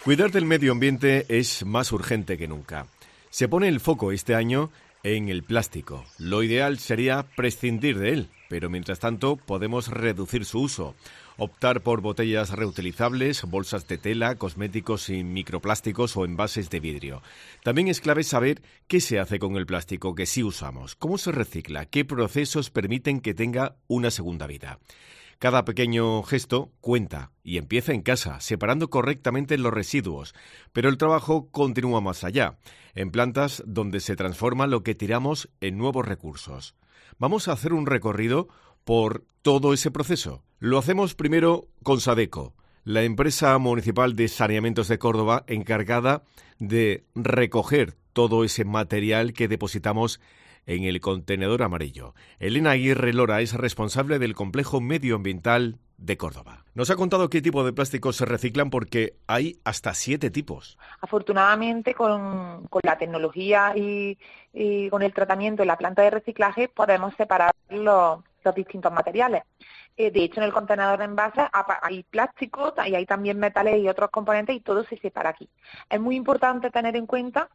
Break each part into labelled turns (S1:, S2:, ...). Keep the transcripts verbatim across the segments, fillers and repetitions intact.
S1: Cuidar del medio ambiente es más urgente que nunca. Se pone el foco este año en el plástico. Lo ideal sería prescindir de él, pero mientras tanto podemos reducir su uso. Optar por botellas reutilizables, bolsas de tela, cosméticos sin microplásticos o envases de vidrio. También es clave saber qué se hace con el plástico que sí usamos, cómo se recicla, qué procesos permiten que tenga una segunda vida. Cada pequeño gesto cuenta y empieza en casa, separando correctamente los residuos, pero el trabajo continúa más allá, en plantas donde se transforma lo que tiramos en nuevos recursos. Vamos a hacer un recorrido por todo ese proceso. Lo hacemos primero con Sadeco, la empresa municipal de saneamientos de Córdoba encargada de recoger todo ese material que depositamos en el contenedor amarillo. Elena Aguirre Lora es responsable del complejo medioambiental de Córdoba. Nos ha contado qué tipo de plásticos se reciclan porque hay hasta siete tipos.
S2: Afortunadamente, con, con la tecnología y, y con el tratamiento en la planta de reciclaje podemos separar los, los distintos materiales. Eh, de hecho, en el contenedor de envases hay plásticos y hay también metales y otros componentes y todo se separa aquí. Es muy importante tener en cuenta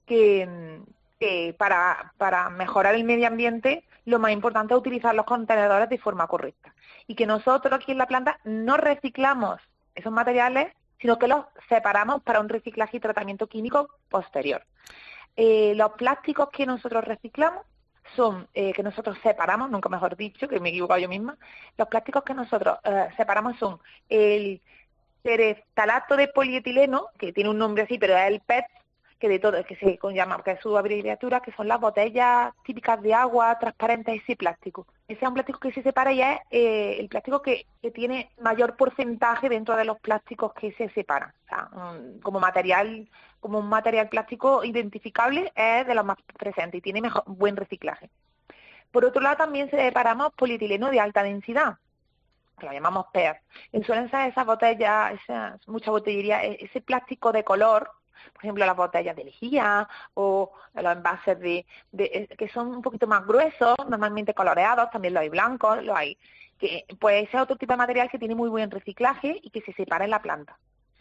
S2: que que para, para mejorar el medio ambiente lo más importante es utilizar los contenedores de forma correcta y que nosotros aquí en la planta no reciclamos esos materiales, sino que los separamos para un reciclaje y tratamiento químico posterior. Eh, los plásticos que nosotros reciclamos son, eh, que nosotros separamos, nunca mejor dicho, que me he equivocado yo misma, los plásticos que nosotros eh, separamos son el tereftalato de polietileno, que tiene un nombre así, pero es el P E T, que de todo, que se llama, que es su abreviatura, que son las botellas típicas de agua, transparentes, ese plástico. Ese es un plástico que se separa y es eh, el plástico que, que tiene mayor porcentaje dentro de los plásticos que se separan. O sea, um, como material, como un material plástico identificable, es de los más presentes y tiene mejor, buen reciclaje. Por otro lado, también separamos polietileno de alta densidad, que lo llamamos P E T. Suelen ser esas botellas, esas, mucha botillería, ese plástico de color, por ejemplo, las botellas de lejía o los envases de, de que son un poquito más gruesos, normalmente coloreados, también los hay blancos, los hay, que pues ese es otro tipo de material que tiene muy buen reciclaje y que se separa en la planta.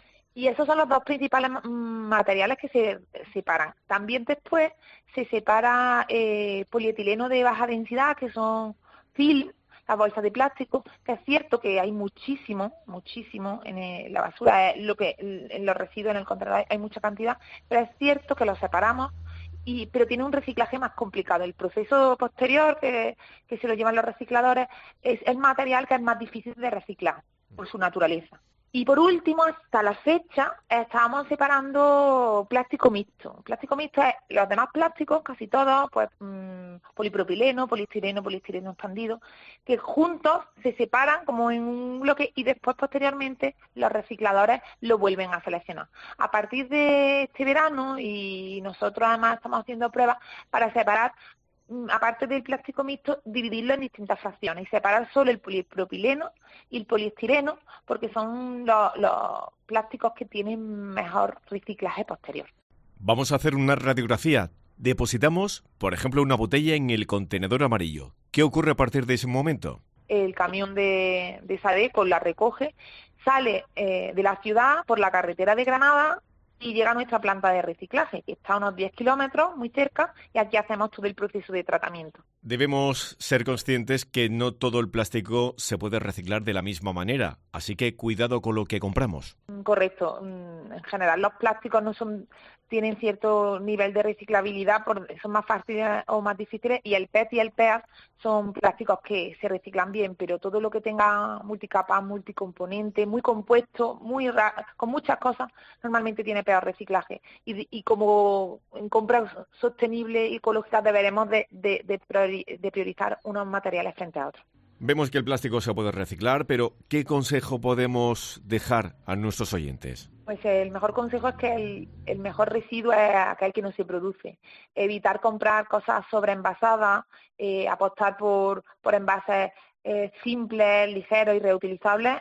S2: Y esos son los dos principales materiales que se separan. También después se separa eh, polietileno de baja densidad, que son film, las bolsas de plástico, que es cierto que hay muchísimo, muchísimo en el, la basura, es lo que en los residuos en el contenedor hay mucha cantidad, pero es cierto que los separamos, y pero tiene un reciclaje más complicado. El proceso posterior que, que se lo llevan los recicladores es el material que es más difícil de reciclar por su naturaleza. Y por último, hasta la fecha, estábamos separando plástico mixto. Plástico mixto es los demás plásticos, casi todos, pues mmm, polipropileno, poliestireno, poliestireno expandido, que juntos se separan como en un bloque y después, posteriormente, los recicladores lo vuelven a seleccionar. A partir de este verano, y nosotros además estamos haciendo pruebas para separar, aparte del plástico mixto, dividirlo en distintas fracciones y separar solo el polipropileno y el poliestireno, porque son los, los plásticos que tienen mejor reciclaje posterior.
S1: Vamos a hacer una radiografía. Depositamos, por ejemplo, una botella en el contenedor amarillo. ¿Qué ocurre a partir de ese momento?
S2: El camión de, de Sadeco la recoge, sale eh, de la ciudad por la carretera de Granada y llega a nuestra planta de reciclaje, que está a unos diez kilómetros, muy cerca, y aquí hacemos todo el proceso de tratamiento.
S1: Debemos ser conscientes que no todo el plástico se puede reciclar de la misma manera, así que cuidado con lo que compramos.
S2: Correcto. En general, los plásticos no son tienen cierto nivel de reciclabilidad, por, son más fáciles o más difíciles, y el P E T y el P E A son plásticos que se reciclan bien, pero todo lo que tenga multicapa, multicomponente, muy compuesto, muy ra- con muchas cosas, normalmente tiene peor reciclaje. Y, y como en compras sostenibles y ecológicas deberemos de, de, de, priori, de priorizar unos materiales frente a otros.
S1: Vemos que el plástico se puede reciclar, pero ¿qué consejo podemos dejar a nuestros oyentes?
S2: Pues el mejor consejo es que el, el mejor residuo es aquel que no se produce. Evitar comprar cosas sobreenvasadas, eh, apostar por, por envases eh, simples, ligeros y reutilizables,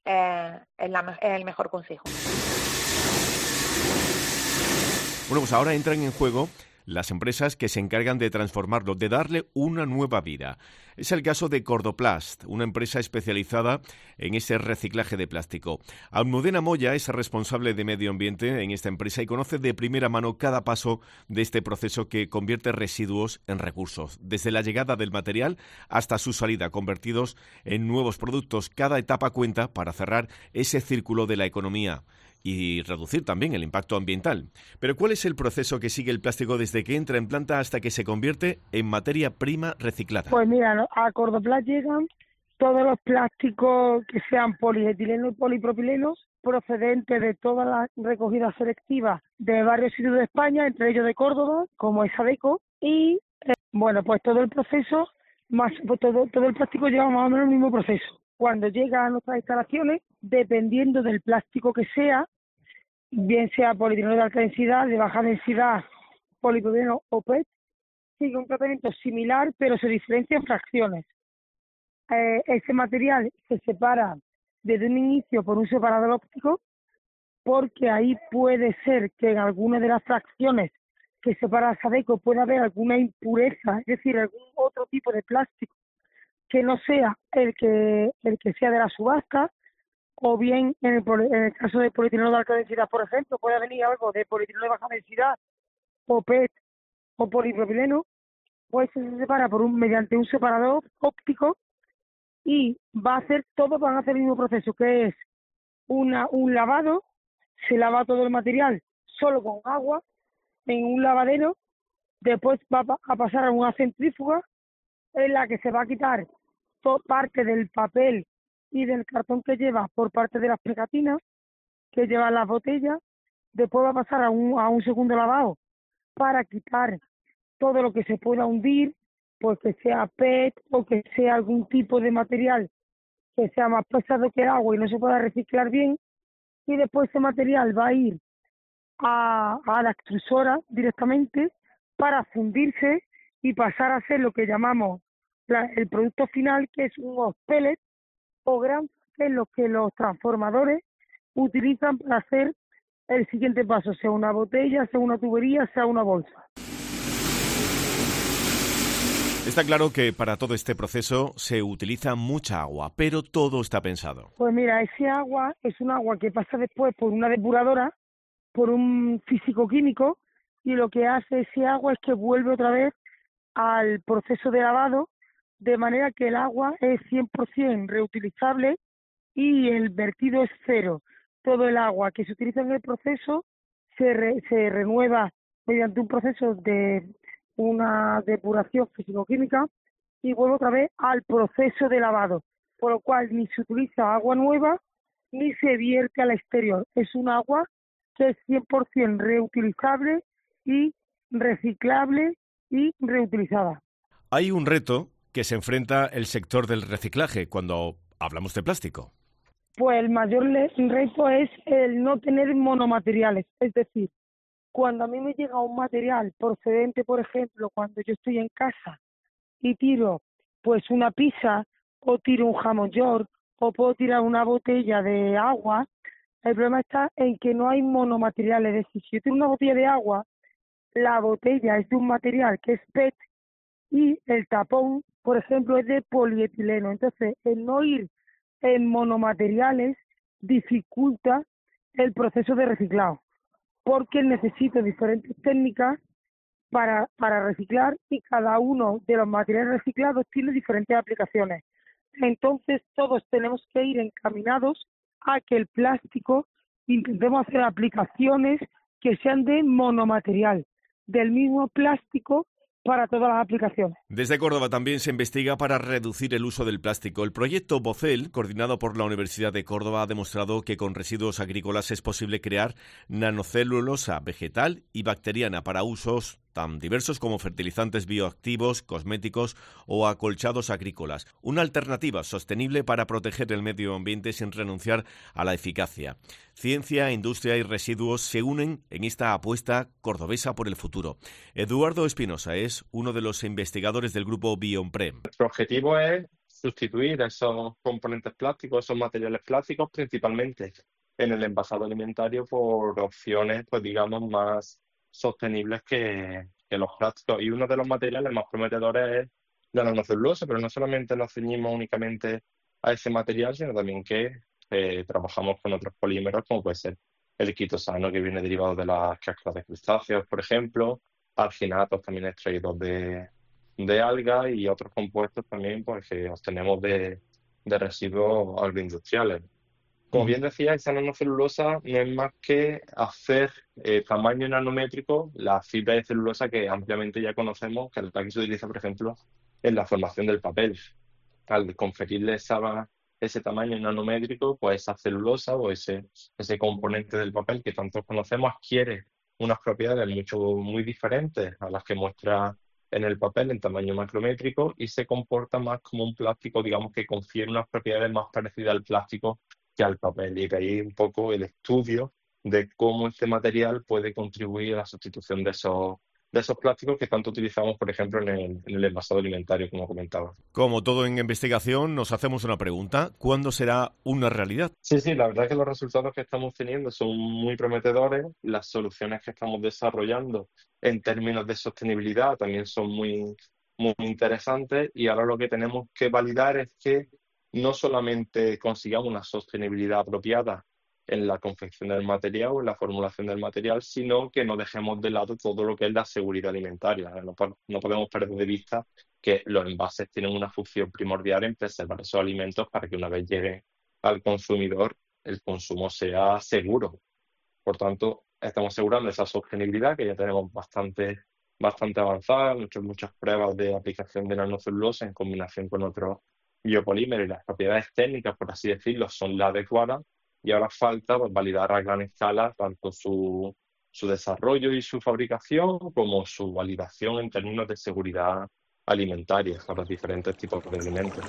S2: eh, es, la, es el mejor consejo.
S1: Bueno, pues ahora entran en juego las empresas que se encargan de transformarlo, de darle una nueva vida. Es el caso de Cordoplast, una empresa especializada en ese reciclaje de plástico. Almudena Moya es responsable de medio ambiente en esta empresa y conoce de primera mano cada paso de este proceso que convierte residuos en recursos, desde la llegada del material hasta su salida, convertidos en nuevos productos. Cada etapa cuenta para cerrar ese círculo de la economía y reducir también el impacto ambiental. Pero ¿cuál es el proceso que sigue el plástico desde que entra en planta hasta que se convierte en materia prima reciclada?
S3: Pues mira, ¿no? A Cordoplast llegan todos los plásticos que sean polietileno y polipropileno procedentes de todas las recogidas selectivas de varios sitios de España, entre ellos de Córdoba, como es Sadeco, y eh, bueno, pues todo el proceso, más pues todo, todo el plástico lleva más o menos el mismo proceso. Cuando llega a nuestras instalaciones, dependiendo del plástico que sea, bien sea polietileno de alta densidad, de baja densidad, polipropileno o P E T, sigue un tratamiento similar, pero se diferencia en fracciones. Eh, ese material se separa desde un inicio por un separador óptico, porque ahí puede ser que en alguna de las fracciones que separa Sadeco pueda haber alguna impureza, es decir, algún otro tipo de plástico que no sea el que el que sea de la subasta, o bien en el, en el caso de polietileno de alta densidad, por ejemplo, puede venir algo de polietileno de baja densidad, o P E T, o polipropileno, pues se separa por un mediante un separador óptico y va a hacer todo, van a hacer el mismo proceso, que es una un lavado, se lava todo el material solo con agua en un lavadero, después va a pasar a una centrífuga en la que se va a quitar toda parte del papel y del cartón que lleva por parte de las pegatinas que llevan las botellas, después va a pasar a un, a un segundo lavado para quitar todo lo que se pueda hundir, pues que sea P E T o que sea algún tipo de material que sea más pesado que el agua y no se pueda reciclar bien, y después ese material va a ir a, a la extrusora directamente para fundirse y pasar a ser lo que llamamos la, el producto final, que es unos pellets o grams, que es lo que los transformadores utilizan para hacer el siguiente paso, sea una botella, sea una tubería, sea una bolsa.
S1: Está claro que para todo este proceso se utiliza mucha agua, pero todo está pensado.
S3: Pues mira, ese agua es un agua que pasa después por una depuradora, por un físico-químico, y lo que hace ese agua es que vuelve otra vez al proceso de lavado, de manera que el agua es cien por ciento reutilizable y el vertido es cero. Todo el agua que se utiliza en el proceso se, re, se renueva mediante un proceso de una depuración físico-química y vuelve otra vez al proceso de lavado, por lo cual ni se utiliza agua nueva ni se vierte al exterior. Es un agua que es cien por ciento reutilizable y reciclable y reutilizada.
S1: Hay un reto que se enfrenta el sector del reciclaje cuando hablamos de plástico.
S3: Pues el mayor reto es el no tener monomateriales, es decir, cuando a mí me llega un material procedente, por ejemplo, cuando yo estoy en casa y tiro pues una pizza o tiro un jamón york o puedo tirar una botella de agua, el problema está en que no hay monomateriales. Es decir, si yo tiro una botella de agua, la botella es de un material que es P E T y el tapón, por ejemplo, es de polietileno. Entonces, el no ir en monomateriales dificulta el proceso de reciclado, porque necesito diferentes técnicas para, para reciclar y cada uno de los materiales reciclados tiene diferentes aplicaciones. Entonces, todos tenemos que ir encaminados a que el plástico intentemos hacer aplicaciones que sean de monomaterial, del mismo plástico para todas las aplicaciones.
S1: Desde Córdoba también se investiga para reducir el uso del plástico. El proyecto Bocel, coordinado por la Universidad de Córdoba, ha demostrado que con residuos agrícolas es posible crear nanocelulosa vegetal y bacteriana para usos tan diversos como fertilizantes bioactivos, cosméticos o acolchados agrícolas. Una alternativa sostenible para proteger el medio ambiente sin renunciar a la eficacia. Ciencia, industria y residuos se unen en esta apuesta cordobesa por el futuro. Eduardo Espinosa es uno de los investigadores del grupo Bionprem.
S4: Nuestro objetivo es sustituir esos componentes plásticos, esos materiales plásticos, principalmente en el envasado alimentario, por opciones, pues digamos, más sostenibles que, que los plásticos, y uno de los materiales más prometedores es la nanocelulosa, pero no solamente nos ceñimos únicamente a ese material, sino también que eh, trabajamos con otros polímeros, como puede ser el quitosano, que viene derivado de las cáscaras de crustáceos, por ejemplo, alginatos también extraídos de, de algas y otros compuestos también pues, que obtenemos de, de residuos agroindustriales. Como
S1: Ujú.
S4: bien decía, esa nanocelulosa no es más que hacer eh, tamaño nanométrico la fibra de celulosa que ampliamente ya conocemos, que es la que se utiliza, por ejemplo, en la formación del papel. Al conferirle esa, ese tamaño nanométrico, pues esa celulosa o ese, ese componente del papel que tantos conocemos adquiere unas propiedades mucho, muy diferentes a las que muestra en el papel en tamaño macrométrico y se comporta más como un plástico, digamos que confiere unas propiedades más parecidas al plástico que al papel. Y de ahí un poco el estudio de cómo este material puede contribuir a la sustitución de esos, de esos plásticos que tanto utilizamos, por ejemplo, en el, en el envasado alimentario, como comentaba.
S1: Como todo en investigación, nos hacemos una pregunta. ¿Cuándo será una realidad?
S4: Sí, sí, la verdad es que los resultados que estamos teniendo son muy prometedores. Las soluciones que estamos desarrollando en términos de sostenibilidad también son muy, muy interesantes y ahora lo que tenemos que validar es que no solamente consigamos una sostenibilidad apropiada en la confección del material o en la formulación del material, sino que no dejemos de lado todo lo que es la seguridad alimentaria. No, po- no podemos perder de vista que los envases tienen una función primordial en preservar esos alimentos para que una vez lleguen al consumidor el consumo sea seguro. Por tanto, estamos asegurando esa sostenibilidad que ya tenemos bastante, bastante avanzada. Han hecho muchas pruebas de aplicación de nanocelulosa en combinación con otros biopolímeros y las propiedades técnicas, por así decirlo, son las adecuadas. Y ahora falta pues, validar a gran escala tanto su, su desarrollo y su fabricación como su validación en términos de seguridad alimentaria para los diferentes tipos de alimentos.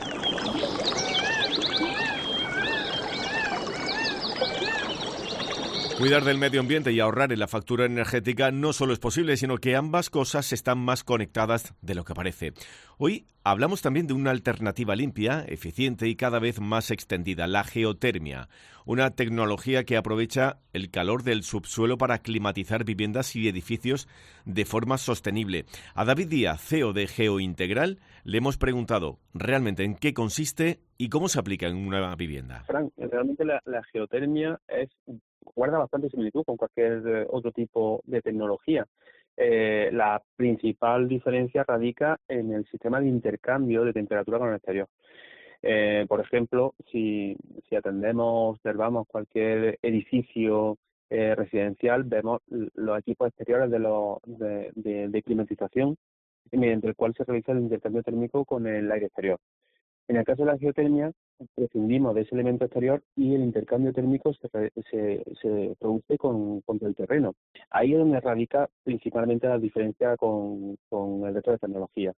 S1: Cuidar del medio ambiente y ahorrar en la factura energética no solo es posible, sino que ambas cosas están más conectadas de lo que parece. Hoy hablamos también de una alternativa limpia, eficiente y cada vez más extendida, la geotermia, una tecnología que aprovecha el calor del subsuelo para climatizar viviendas y edificios de forma sostenible. A David Díaz, C E O de Geointegral, le hemos preguntado realmente en qué consiste y cómo se aplica en una vivienda.
S5: Frank, realmente la, la geotermia es guarda bastante similitud con cualquier eh, otro tipo de tecnología. Eh, la principal diferencia radica en el sistema de intercambio de temperatura con el exterior. Eh, por ejemplo, si, si atendemos, observamos cualquier edificio eh, residencial, vemos los equipos exteriores de, los, de, de, de climatización mediante el cual se realiza el intercambio térmico con el aire exterior. En el caso de la geotermia, prescindimos de ese elemento exterior y el intercambio térmico se, se, se produce con, con el terreno. Ahí es donde radica principalmente la diferencia con, con el resto de tecnologías.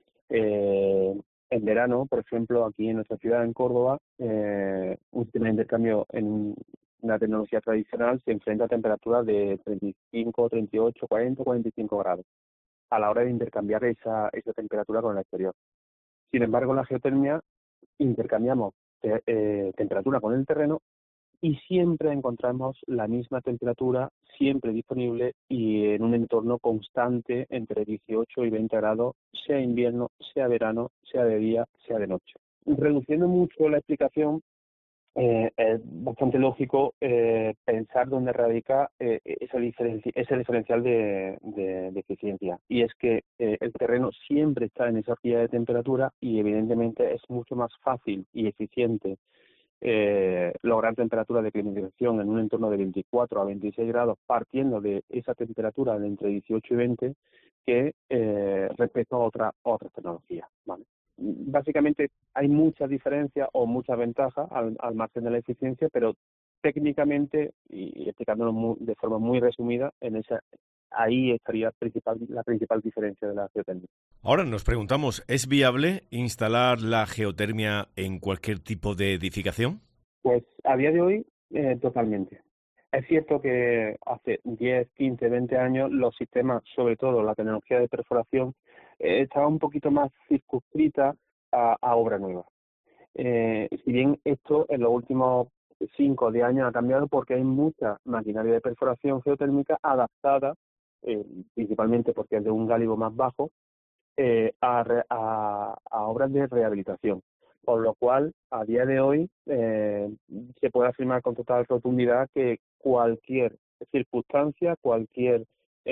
S5: Eh, en verano, por ejemplo, aquí en nuestra ciudad, en Córdoba, eh, un sistema de intercambio en una tecnología tradicional se enfrenta a temperaturas de treinta y cinco, treinta y ocho, cuarenta, cuarenta y cinco grados a la hora de intercambiar esa, esa temperatura con el exterior. Sin embargo, en la geotermia intercambiamos te, eh, temperatura con el terreno y siempre encontramos la misma temperatura, siempre disponible y en un entorno constante entre dieciocho y veinte grados, sea invierno, sea verano, sea de día, sea de noche. Reduciendo mucho la explicación, eh, es bastante lógico eh, pensar dónde radica eh, esa diferencia, ese diferencial de, de, de eficiencia. Y es que eh, el terreno siempre está en esa horquilla de temperatura y evidentemente es mucho más fácil y eficiente eh, lograr temperaturas de climatización en un entorno de veinticuatro a veintiséis grados partiendo de esa temperatura de entre dieciocho y veinte que eh, respecto a otra otra tecnología, ¿vale? Básicamente hay muchas diferencias o muchas ventajas al, al margen de la eficiencia, pero técnicamente, y, y explicándolo muy, de forma muy resumida, en esa ahí estaría principal, la principal diferencia de la geotermia.
S1: Ahora nos preguntamos, ¿es viable instalar la geotermia en cualquier tipo de edificación?
S5: Pues a día de hoy, eh, totalmente. Es cierto que hace diez, quince, veinte años los sistemas, sobre todo la tecnología de perforación, eh, estaba un poquito más circunscrita a, a obra nueva. Eh, si bien esto en los últimos cinco o diez años ha cambiado porque hay mucha maquinaria de perforación geotérmica adaptada eh, principalmente porque es de un gálibo más bajo, eh, a, re, a, a obras de rehabilitación. Por lo cual, a día de hoy, eh, se puede afirmar con total rotundidad que cualquier circunstancia, cualquier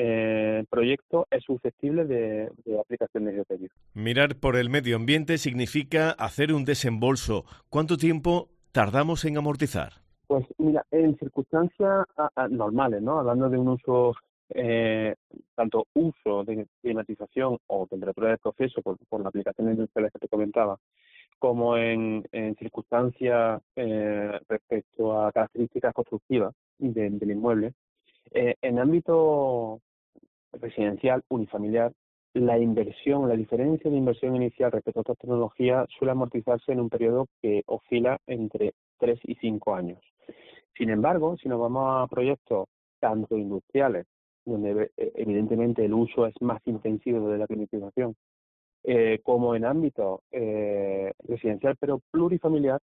S5: eh, proyecto es susceptible de, de aplicación de geotermia.
S1: Mirar por el medio ambiente significa hacer un desembolso. ¿Cuánto tiempo tardamos en amortizar?
S5: Pues mira, en circunstancias a, a, normales, ¿no? Hablando de un uso, eh, tanto uso de climatización o temperatura de proceso por, por la aplicación industrial que te comentaba, como en, en circunstancias eh, respecto a características constructivas de, del inmueble. Eh, en ámbito residencial, unifamiliar, la inversión, la diferencia de inversión inicial respecto a otras tecnologías suele amortizarse en un periodo que oscila entre tres y cinco años. Sin embargo, si nos vamos a proyectos tanto industriales, donde evidentemente el uso es más intensivo de la climatización, Eh, como en ámbito eh, residencial pero plurifamiliar,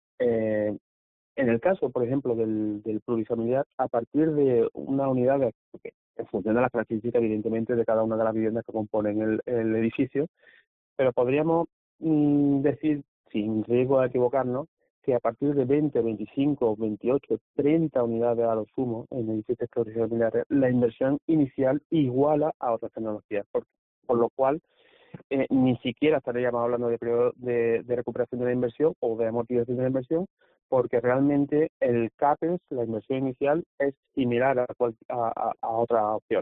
S5: eh, en el caso, por ejemplo, del, del plurifamiliar, a partir de una unidad de, en función de las características, evidentemente, de cada una de las viviendas que componen el, el edificio, pero podríamos mmm, decir, sin riesgo de equivocarnos, que a partir de veinte, veinticinco, veintiocho, treinta unidades a lo sumo en edificios plurifamiliares, la inversión inicial iguala a otras tecnologías, por, por lo cual Eh, ni siquiera estaríamos hablando de periodo de, de recuperación de la inversión o de amortización de la inversión, porque realmente el CAPEX, la inversión inicial, es similar a, a, a otra opción.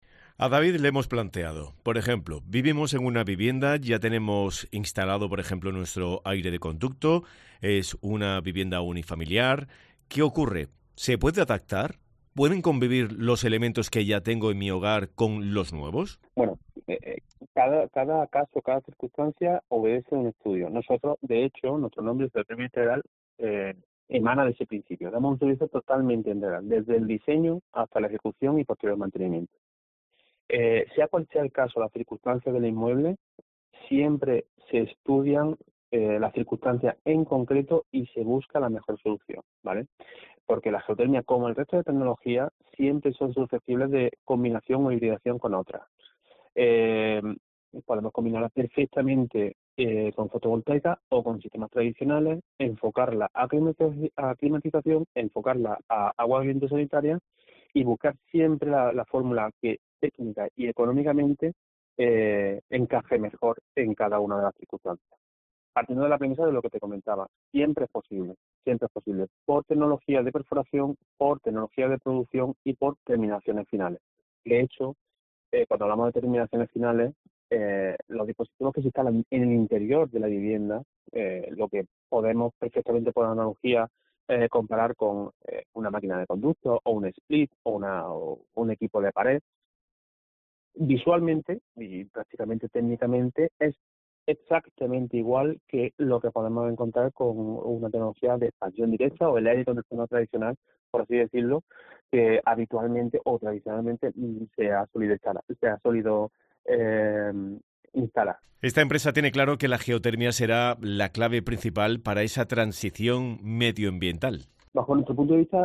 S1: A David le hemos planteado, por ejemplo, vivimos en una vivienda, ya tenemos instalado, por ejemplo, nuestro aire de conducto, es una vivienda unifamiliar. ¿Qué ocurre? ¿Se puede adaptar? ¿Pueden convivir los elementos que ya tengo en mi hogar con los nuevos?
S5: Bueno, eh, cada, cada caso, cada circunstancia obedece a un estudio. Nosotros, de hecho, nuestro nombre es Geotermia Integral, eh, emana de ese principio. Damos un servicio totalmente integral, desde el diseño hasta la ejecución y posterior mantenimiento. Eh, sea cual sea el caso, las circunstancias del inmueble, siempre se estudian eh, las circunstancias en concreto y se busca la mejor solución, ¿vale? Porque la geotermia, como el resto de tecnologías, siempre son susceptibles de combinación o hibridación con otras. Eh, podemos combinarla perfectamente eh, con fotovoltaica o con sistemas tradicionales, enfocarla a climatización, enfocarla a agua corriente sanitaria y buscar siempre la, la fórmula que técnica y económicamente eh, encaje mejor en cada una de las circunstancias. Partiendo de la premisa de lo que te comentaba, siempre es posible, siempre es posible, por tecnología de perforación, por tecnología de producción y por terminaciones finales. De hecho, eh, cuando hablamos de terminaciones finales, eh, los dispositivos que se instalan en el interior de la vivienda, eh, lo que podemos perfectamente por analogía eh, comparar con eh, una máquina de conducto o un split o, una, o un equipo de pared, visualmente y prácticamente técnicamente es exactamente igual que lo que podemos encontrar con una tecnología de expansión directa o el aire acondicionado tradicional, por así decirlo, que habitualmente o tradicionalmente se ha solido instalar, se ha solido eh, instalar.
S1: Esta empresa tiene claro que la geotermia será la clave principal para esa transición medioambiental.
S5: Bajo nuestro punto de vista,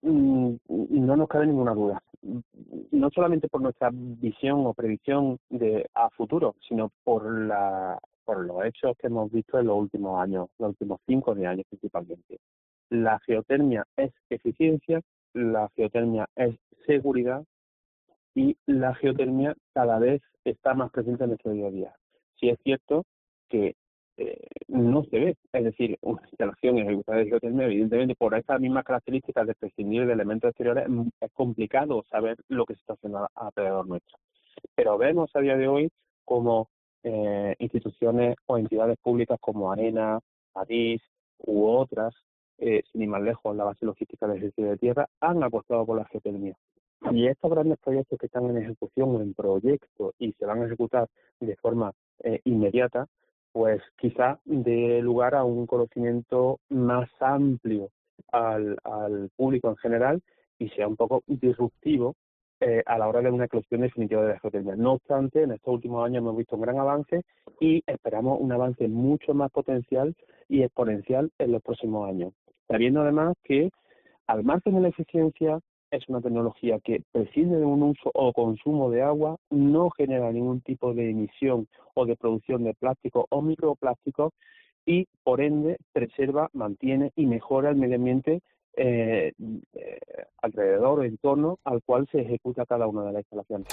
S5: no nos cabe ninguna duda. No solamente por nuestra visión o previsión de a futuro, sino por la por los hechos que hemos visto en los últimos años, los últimos cinco o diez años principalmente. La geotermia es eficiencia, la geotermia es seguridad y la geotermia cada vez está más presente en nuestro día a día. Sí es cierto que Eh, no se ve, es decir, una instalación ejecutada de geotermia, evidentemente por estas mismas características de prescindir de elementos exteriores es complicado saber lo que se está haciendo alrededor nuestro. Pero vemos a día de hoy como eh, instituciones o entidades públicas como AENA, ADIS u otras, eh, sin ir más lejos, la base logística de ejercicio de tierra, han apostado por la geotermia. Y estos grandes proyectos que están en ejecución o en proyecto y se van a ejecutar de forma eh, inmediata, pues quizá dé lugar a un conocimiento más amplio al, al público en general y sea un poco disruptivo eh, a la hora de una eclosión definitiva de la geotermia. No obstante, en estos últimos años hemos visto un gran avance y esperamos un avance mucho más potencial y exponencial en los próximos años. Sabiendo además que, al margen de la eficiencia, es una tecnología que prescinde de un uso o consumo de agua, no genera ningún tipo de emisión o de producción de plástico o microplásticos y, por ende, preserva, mantiene y mejora el medio ambiente eh, eh, alrededor o en torno al cual se ejecuta cada una de las instalaciones.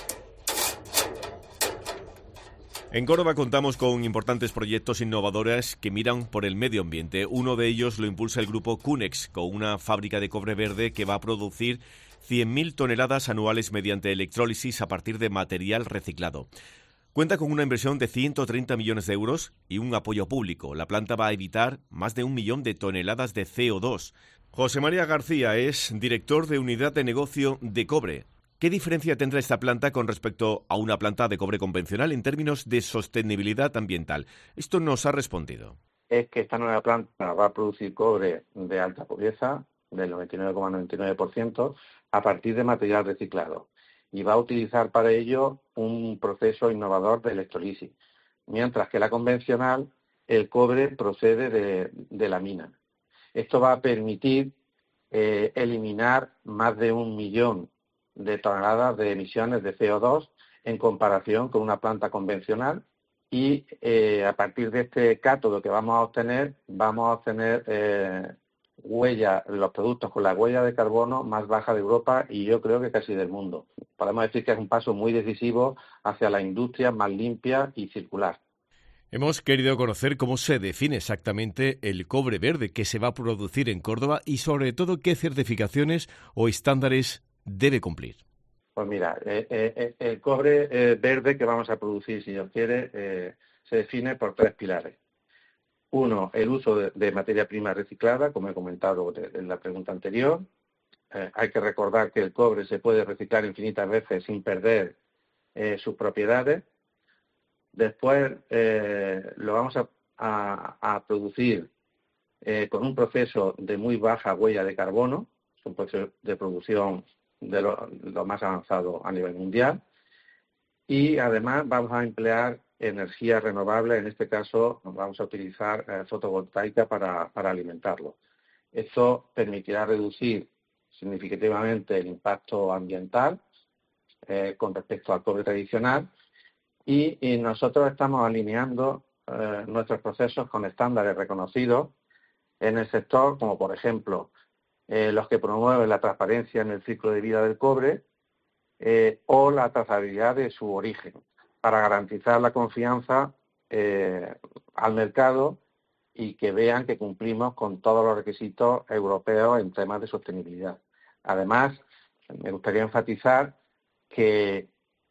S1: En Córdoba contamos con importantes proyectos innovadores que miran por el medio ambiente. Uno de ellos lo impulsa el grupo Cunex, con una fábrica de cobre verde que va a producir cien mil toneladas anuales mediante electrólisis a partir de material reciclado. Cuenta con una inversión de ciento treinta millones de euros y un apoyo público. La planta va a evitar más de un millón de toneladas de C O dos. José María García es director de Unidad de Negocio de Cobre. ¿Qué diferencia tendrá esta planta con respecto a una planta de cobre convencional en términos de sostenibilidad ambiental? Esto nos ha respondido.
S6: Es que esta nueva planta va a producir cobre de alta pureza, del noventa y nueve coma noventa y nueve por ciento, a partir de material reciclado. Y va a utilizar para ello un proceso innovador de electrolisis. Mientras que la convencional, el cobre procede de, de la mina. Esto va a permitir eh, eliminar más de un millón de toneladas de emisiones de C O dos en comparación con una planta convencional y eh, a partir de este cátodo que vamos a obtener, vamos a obtener eh, huella, los productos con la huella de carbono más baja de Europa y yo creo que casi del mundo. Podemos decir que es un paso muy decisivo hacia la industria más limpia y circular.
S1: Hemos querido conocer cómo se define exactamente el cobre verde que se va a producir en Córdoba y sobre todo qué certificaciones o estándares debe cumplir.
S6: Pues mira, eh, eh, el cobre eh, verde que vamos a producir, si Dios quiere, eh, se define por tres pilares. Uno, el uso de, de materia prima reciclada, como he comentado en la pregunta anterior. Eh, hay que recordar que el cobre se puede reciclar infinitas veces sin perder eh, sus propiedades. Después eh, lo vamos a, a, a producir eh, con un proceso de muy baja huella de carbono, es un proceso de producción de lo, lo más avanzado a nivel mundial, y además vamos a emplear energía renovable, en este caso vamos a utilizar eh, fotovoltaica para, para alimentarlo. Esto permitirá reducir significativamente el impacto ambiental eh, con respecto al cobre tradicional y, y nosotros estamos alineando eh, nuestros procesos con estándares reconocidos en el sector, como por ejemplo eh, los que promueven la transparencia en el ciclo de vida del cobre eh, o la trazabilidad de su origen, para garantizar la confianza eh, al mercado y que vean que cumplimos con todos los requisitos europeos en temas de sostenibilidad. Además, me gustaría enfatizar que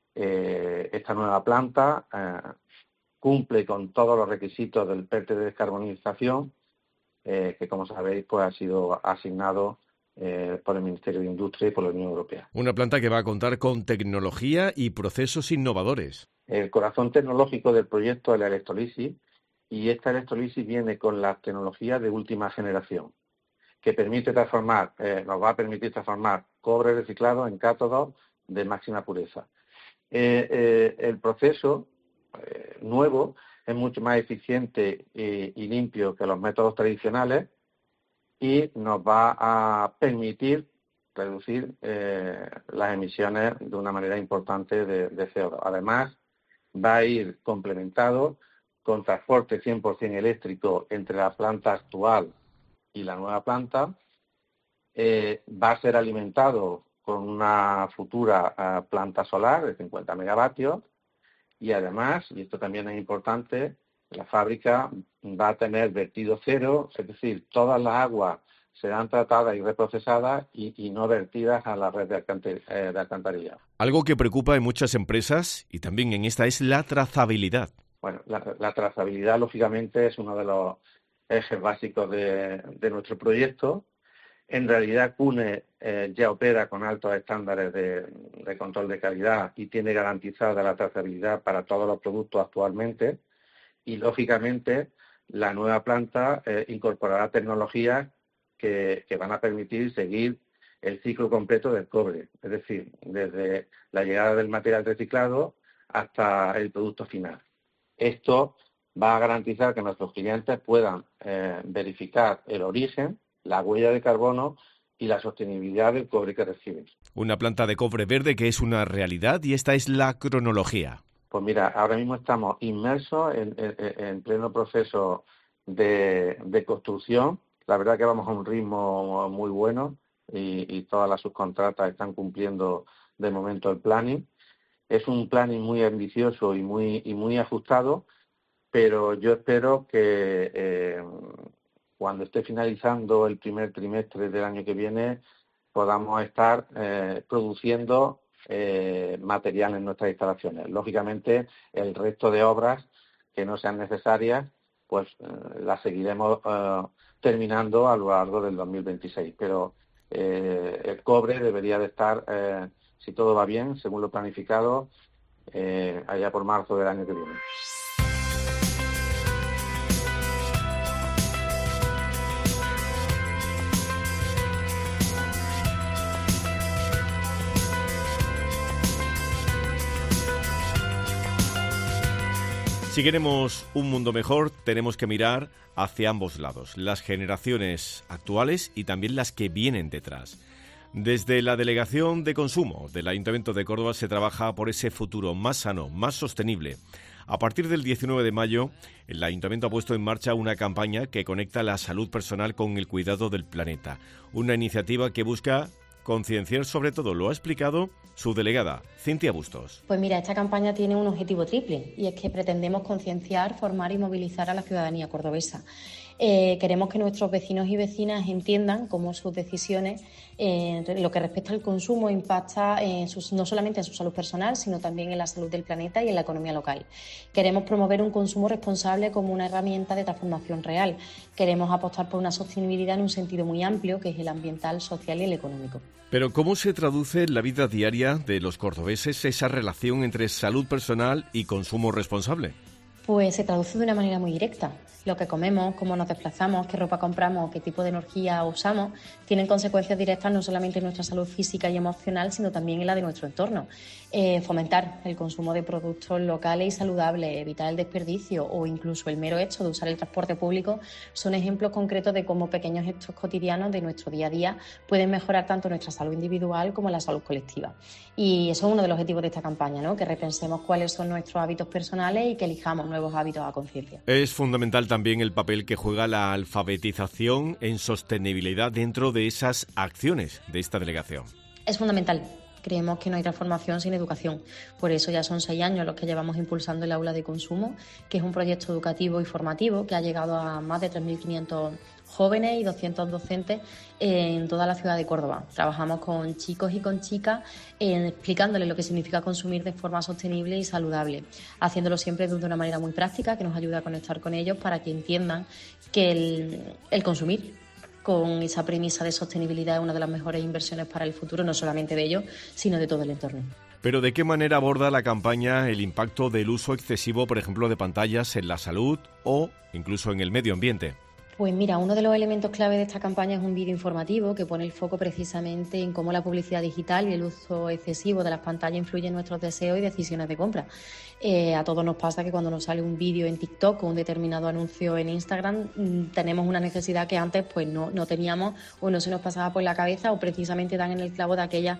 S6: eh, esta nueva planta eh, cumple con todos los requisitos del P E R T de descarbonización, eh, que como sabéis pues ha sido asignado eh, por el Ministerio de Industria y por la Unión Europea.
S1: Una planta que va a contar con tecnología y procesos innovadores.
S6: El corazón tecnológico del proyecto es la electrolisis, y esta electrolisis viene con las tecnologías de última generación, que permite transformar, eh, nos va a permitir transformar cobre reciclado en cátodos de máxima pureza. Eh, eh, el proceso eh, nuevo es mucho más eficiente y, y limpio que los métodos tradicionales y nos va a permitir reducir eh, las emisiones de una manera importante de, de C O dos. Además, va a ir complementado con transporte cien por ciento eléctrico entre la planta actual y la nueva planta. Eh, va a ser alimentado con una futura uh, planta solar de cincuenta megavatios y además, y esto también es importante, la fábrica va a tener vertido cero, es decir, todas las aguas serán tratadas y reprocesadas y, y no vertidas a la red de, alcantar- eh, de alcantarillado.
S1: Algo que preocupa en muchas empresas y también en esta es la trazabilidad.
S6: Bueno, la, la trazabilidad, lógicamente, es uno de los ejes básicos de, de nuestro proyecto. En realidad, CUNE eh, ya opera con altos estándares de, de control de calidad y tiene garantizada la trazabilidad para todos los productos actualmente. Y, lógicamente, la nueva planta eh, incorporará tecnologías que, que van a permitir seguir el ciclo completo del cobre, es decir, desde la llegada del material reciclado hasta el producto final. Esto va a garantizar que nuestros clientes puedan eh, verificar el origen, la huella de carbono y la sostenibilidad del cobre que reciben.
S1: Una planta de cobre verde que es una realidad y esta es la cronología.
S6: Pues mira, ahora mismo estamos inmersos en, en, en pleno proceso de, de construcción. La verdad que vamos a un ritmo muy bueno y, y todas las subcontratas están cumpliendo de momento el planning. Es un planning muy ambicioso y muy, y muy ajustado, pero yo espero que eh, cuando esté finalizando el primer trimestre del año que viene podamos estar eh, produciendo eh, material en nuestras instalaciones. Lógicamente, el resto de obras que no sean necesarias, pues eh, las seguiremos eh, terminando a lo largo del dos mil veintiséis. Pero eh, el cobre debería de estar, eh, si todo va bien, según lo planificado, eh, allá por marzo del año que viene.
S1: Si queremos un mundo mejor, tenemos que mirar hacia ambos lados, las generaciones actuales y también las que vienen detrás. Desde la Delegación de Consumo del Ayuntamiento de Córdoba se trabaja por ese futuro más sano, más sostenible. A partir del diecinueve de mayo, el Ayuntamiento ha puesto en marcha una campaña que conecta la salud personal con el cuidado del planeta. Una iniciativa que busca concienciar sobre todo, lo ha explicado su delegada, Cintia Bustos.
S7: Pues mira, esta campaña tiene un objetivo triple y es que pretendemos concienciar, formar y movilizar a la ciudadanía cordobesa. Eh, queremos que nuestros vecinos y vecinas entiendan cómo sus decisiones eh, en lo que respecta al consumo impacta en sus, no solamente en su salud personal, sino también en la salud del planeta y en la economía local. Queremos promover un consumo responsable como una herramienta de transformación real. Queremos apostar por una sostenibilidad en un sentido muy amplio, que es el ambiental, social y el económico.
S1: Pero ¿cómo se traduce en la vida diaria de los cordobeses esa relación entre salud personal y consumo responsable?
S7: Pues se traduce de una manera muy directa. Lo que comemos, cómo nos desplazamos, qué ropa compramos, qué tipo de energía usamos, tienen consecuencias directas no solamente en nuestra salud física y emocional, sino también en la de nuestro entorno. Eh, fomentar el consumo de productos locales y saludables, evitar el desperdicio o incluso el mero hecho de usar el transporte público son ejemplos concretos de cómo pequeños gestos cotidianos de nuestro día a día pueden mejorar tanto nuestra salud individual como la salud colectiva. Y eso es uno de los objetivos de esta campaña, ¿no? Que repensemos cuáles son nuestros hábitos personales y que elijamos nuevos hábitos a conciencia.
S1: Es fundamental también el papel que juega la alfabetización en sostenibilidad dentro de esas acciones de esta delegación.
S7: Es fundamental. Creemos que no hay transformación sin educación. Por eso ya son seis años los que llevamos impulsando el Aula de Consumo, que es un proyecto educativo y formativo que ha llegado a más de tres mil quinientos jóvenes y doscientos docentes en toda la ciudad de Córdoba. Trabajamos con chicos y con chicas eh, explicándoles lo que significa consumir de forma sostenible y saludable, haciéndolo siempre de una manera muy práctica que nos ayuda a conectar con ellos para que entiendan que el, el consumir con esa premisa de sostenibilidad es una de las mejores inversiones para el futuro, no solamente de ellos, sino de todo el entorno.
S1: Pero ¿de qué manera aborda la campaña el impacto del uso excesivo, por ejemplo, de pantallas en la salud o incluso en el medio ambiente?
S7: Pues mira, uno de los elementos clave de esta campaña es un vídeo informativo que pone el foco precisamente en cómo la publicidad digital y el uso excesivo de las pantallas influyen en nuestros deseos y decisiones de compra. Eh, a todos nos pasa que cuando nos sale un vídeo en TikTok o un determinado anuncio en Instagram mmm, tenemos una necesidad que antes pues no, no teníamos o no se nos pasaba por la cabeza o precisamente dan en el clavo de aquellas,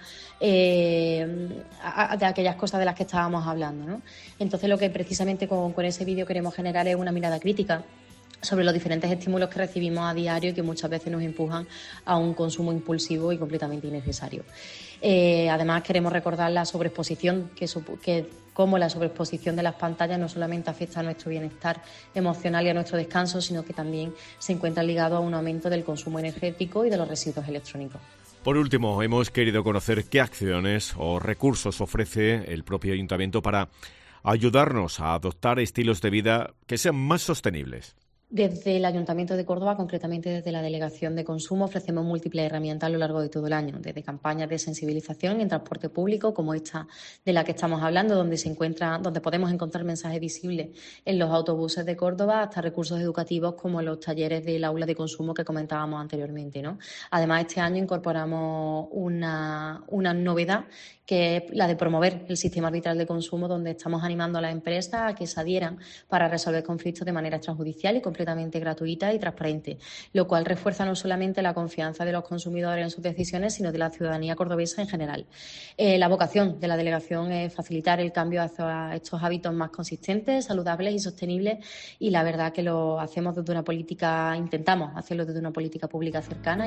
S7: eh, de aquellas cosas de las que estábamos hablando, ¿no? Entonces lo que precisamente con, con ese vídeo queremos generar es una mirada crítica sobre los diferentes estímulos que recibimos a diario y que muchas veces nos empujan a un consumo impulsivo y completamente innecesario. Eh, además, queremos recordar la sobreexposición, que, que cómo la sobreexposición de las pantallas no solamente afecta a nuestro bienestar emocional y a nuestro descanso, sino que también se encuentra ligado a un aumento del consumo energético y de los residuos electrónicos.
S1: Por último, hemos querido conocer qué acciones o recursos ofrece el propio Ayuntamiento para ayudarnos a adoptar estilos de vida que sean más sostenibles.
S7: Desde el Ayuntamiento de Córdoba, concretamente desde la Delegación de Consumo, ofrecemos múltiples herramientas a lo largo de todo el año, desde campañas de sensibilización en transporte público, como esta de la que estamos hablando, donde se encuentra, donde podemos encontrar mensajes visibles en los autobuses de Córdoba, hasta recursos educativos como los talleres del Aula de Consumo que comentábamos anteriormente, ¿no? Además, este año incorporamos una, una novedad que es la de promover el sistema arbitral de consumo, donde estamos animando a las empresas a que se adhieran para resolver conflictos de manera extrajudicial y completamente gratuita y transparente, lo cual refuerza no solamente la confianza de los consumidores en sus decisiones, sino de la ciudadanía cordobesa en general. Eh, la vocación de la delegación es facilitar el cambio hacia estos hábitos más consistentes, saludables y sostenibles, y la verdad que lo hacemos desde una política, intentamos hacerlo desde una política pública cercana.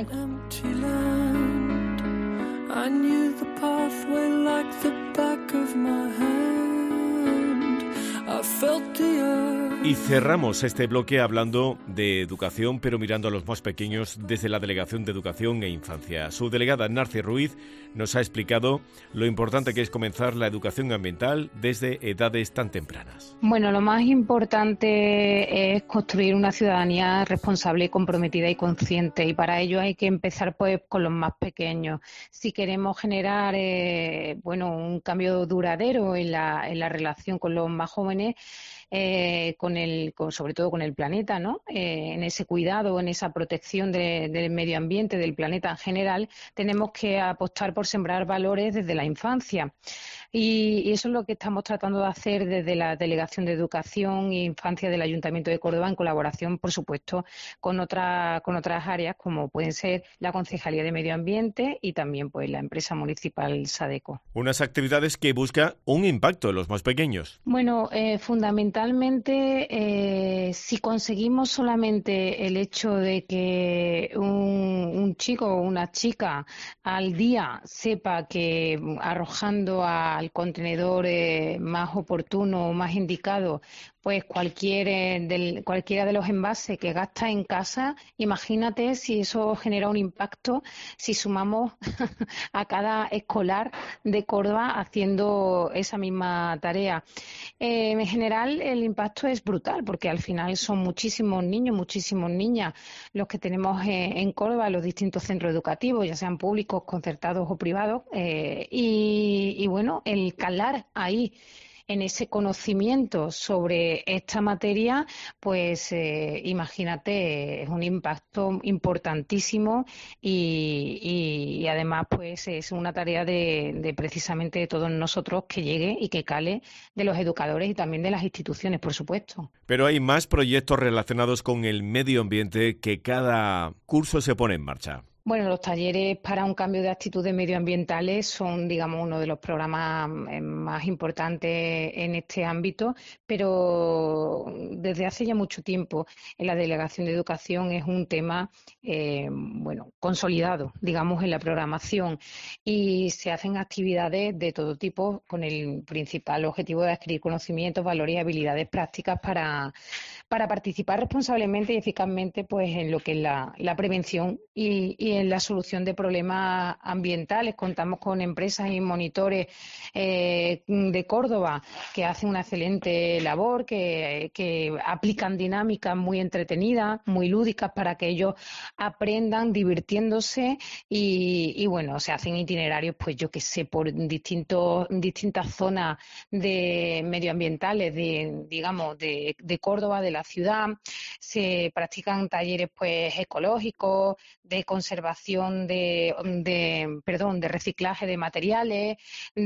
S1: I knew the pathway like the back of my hand. I felt the earth. Y cerramos este bloque hablando de educación, pero mirando a los más pequeños desde la Delegación de Educación e Infancia. Su delegada, Narci Ruiz, nos ha explicado lo importante que es comenzar la educación ambiental desde edades tan tempranas.
S8: Bueno, lo más importante es construir una ciudadanía responsable, comprometida y consciente, y para ello hay que empezar pues con los más pequeños. Si queremos generar eh, bueno, un cambio duradero en la, en la relación con los más jóvenes, Eh, con el, con, sobre todo con el planeta, ¿no? Eh, en ese cuidado, en esa protección de, del medio ambiente, del planeta en general, tenemos que apostar por sembrar valores desde la infancia. Y, y eso es lo que estamos tratando de hacer desde la Delegación de Educación e Infancia del Ayuntamiento de Córdoba, en colaboración, por supuesto, con, otra, con otras áreas, como pueden ser la Concejalía de Medio Ambiente y también pues la empresa municipal Sadeco.
S1: Unas actividades que buscan un impacto en los más pequeños.
S8: Bueno, eh, fundamentalmente, eh, si conseguimos solamente el hecho de que un, un chico o una chica al día sepa que arrojando al contenedor eh, más oportuno o más indicado, pues cualquier, eh, del, cualquiera de los envases que gasta en casa, imagínate si eso genera un impacto, si sumamos a cada escolar de Córdoba haciendo esa misma tarea. Eh, en general el impacto es brutal, porque al final son muchísimos niños, muchísimas niñas los que tenemos eh, en Córdoba, en los distintos centros educativos, ya sean públicos, concertados o privados, eh, y, y bueno, el calar ahí en ese conocimiento sobre esta materia, pues eh, imagínate, es un impacto importantísimo y, y, y además pues es una tarea de, de precisamente de todos nosotros que llegue y que cale de los educadores y también de las instituciones, por supuesto.
S1: Pero hay más proyectos relacionados con el medio ambiente que cada curso se pone en marcha.
S8: Bueno, los talleres para un cambio de actitudes medioambientales son, digamos, uno de los programas más importantes en este ámbito, pero desde hace ya mucho tiempo en la Delegación de Educación es un tema, eh, bueno, consolidado, digamos, en la programación, y se hacen actividades de todo tipo con el principal objetivo de adquirir conocimientos, valores y habilidades prácticas para, para participar responsablemente y eficazmente pues en lo que es la, la prevención y, y en la solución de problemas ambientales. Contamos con empresas y monitores eh, de Córdoba que hacen una excelente labor, que, que aplican dinámicas muy entretenidas, muy lúdicas para que ellos aprendan divirtiéndose y, y bueno, se hacen itinerarios, pues yo que sé, por distintos, distintas zonas de medioambientales, de, digamos, de, de Córdoba, de la ciudad. Se practican talleres pues ecológicos, de conservación de, de perdón de reciclaje de materiales,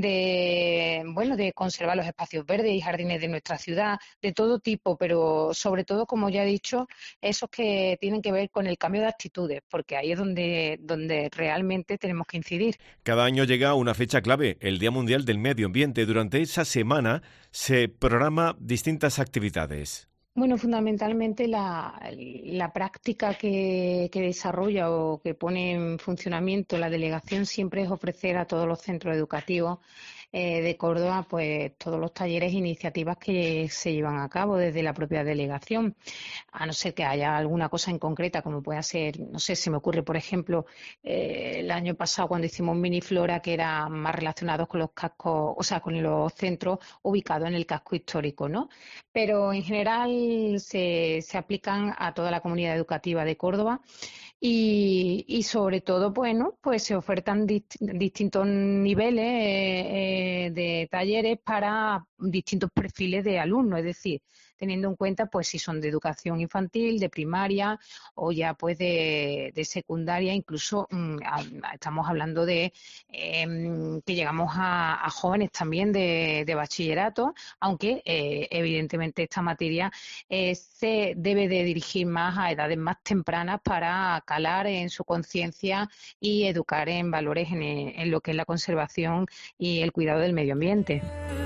S8: de bueno de conservar los espacios verdes y jardines de nuestra ciudad, de todo tipo, pero sobre todo, como ya he dicho, esos que tienen que ver con el cambio de actitudes, porque ahí es donde donde realmente tenemos que incidir.
S1: Cada año llega una fecha clave, el Día Mundial del Medio Ambiente. Durante esa semana se programa distintas actividades.
S8: Bueno, fundamentalmente la, la práctica que, que desarrolla o que pone en funcionamiento la delegación siempre es ofrecer a todos los centros educativos eh, de Córdoba pues todos los talleres e iniciativas que se llevan a cabo desde la propia delegación, a no ser que haya alguna cosa en concreta, como pueda ser, no sé, se me ocurre, por ejemplo, eh, el año pasado cuando hicimos Miniflora, que era más relacionados con los cascos, o sea, con los centros ubicados en el casco histórico, ¿no? Pero en general se, se aplican a toda la comunidad educativa de Córdoba y, y sobre todo, bueno, pues se ofertan dist- distintos niveles eh, eh, de talleres para distintos perfiles de alumnos, es decir, teniendo en cuenta pues si son de educación infantil, de primaria o ya pues de, de secundaria, incluso mmm, a, estamos hablando de eh, que llegamos a, a jóvenes también de, de bachillerato, aunque eh, evidentemente esta materia eh, se debe de dirigir más a edades más tempranas para calar en su conciencia y educar en valores en, en lo que es la conservación y el cuidado del medio ambiente.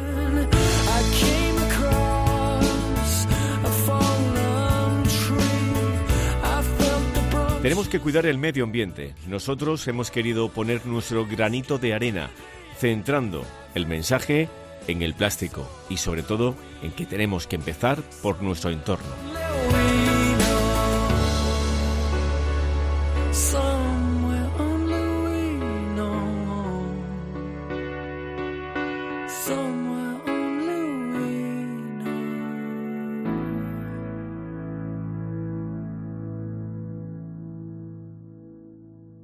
S1: Tenemos que cuidar el medio ambiente. Nosotros hemos querido poner nuestro granito de arena, centrando el mensaje en el plástico y sobre todo en que tenemos que empezar por nuestro entorno.